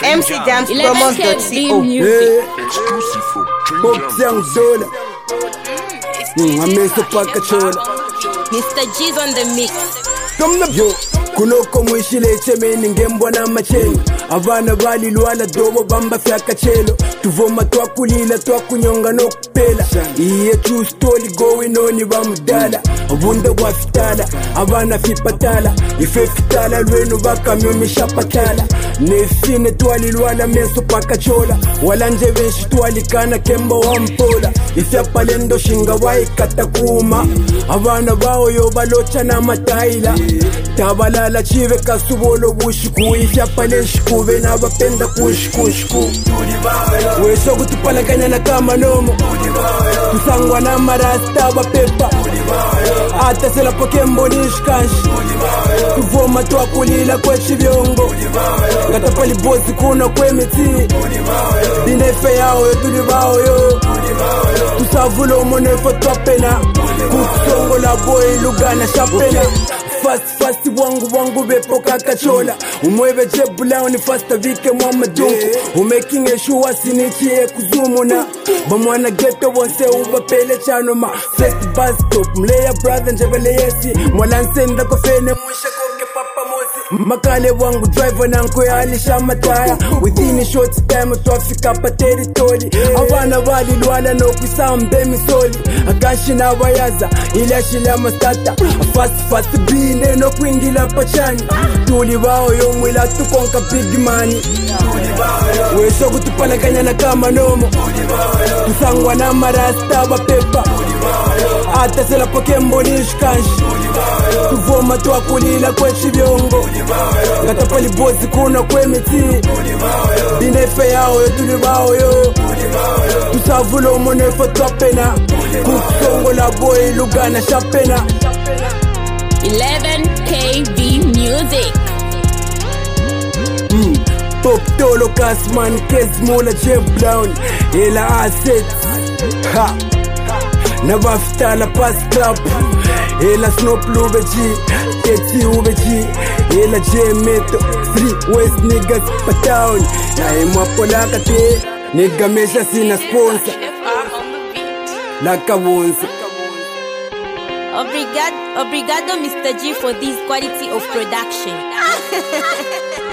mcdancepromos.co. Mr. G's on the mix. Kunoko mwishile chemeni ngembwa na macheni abana bali lwala dobo bamba fyaka chelo tuvoma twakulila twakunyonga nokupela iye true story going on bamdala obunda gwafitala abana fipatala ife fitala lwenu bakamyomi shapatala nefine twali lwala meso pakachola wala nje benshi twalikana kemba wampola ifyapalendo shinga waikatakuma abana bao yo balocha na mataila tabalala chive kasubolo bushiku ifyapale shikube nabapenda kushikushku weso kutupalakanya na kama nomo tusangwa na marasta bapepa ata sela pokembo nishkanshi tuvoma twakulila kwechivyongo ngatapali bozi kuna kwemiti binefe yao yo tulibao yo tusavulo monefo twapena kukusongo la boy lugana shapena fast wangu bepo kakachola umwebe jebula ni fast vike mwamadungu umaking sure sinichie kuzumuna bamwana ghetto wonse ubapele chanoma first bus stop mleya brother njebele yesi mwalansenda kofene mwisha koke papa mozi makale wangu driver nanko alisha mataya within a short time twafika pa territory abana bali lwala no kwisambe misoli akashina bayaza ilashila mastata fast bine no kwingila pachani tuli bao yo mwila tukonka big money weso kutupalakanya na kama nomo tusangwa na marasta bapepa ata sela pokembo nishkanshi tuvoma twakulila kwechivyongo ngatapali bozi kuna kwemiti binefe yao yo tulibao yo tusavulo monefo twapena kukusongo la boy lugana shapena 11KB Music. Pop Tolo Kasman Kesmola Jeff Brown Ela Assets Ha Nabafitala Pass Club Ela Snoop Lubeji Keti Ubeji Ela J Meto 3 West Niggas Patown Na Imwapolaka te Nigga Mesha sina sponsor Laka Wonsa Obrigado Mr. G for this quality of production.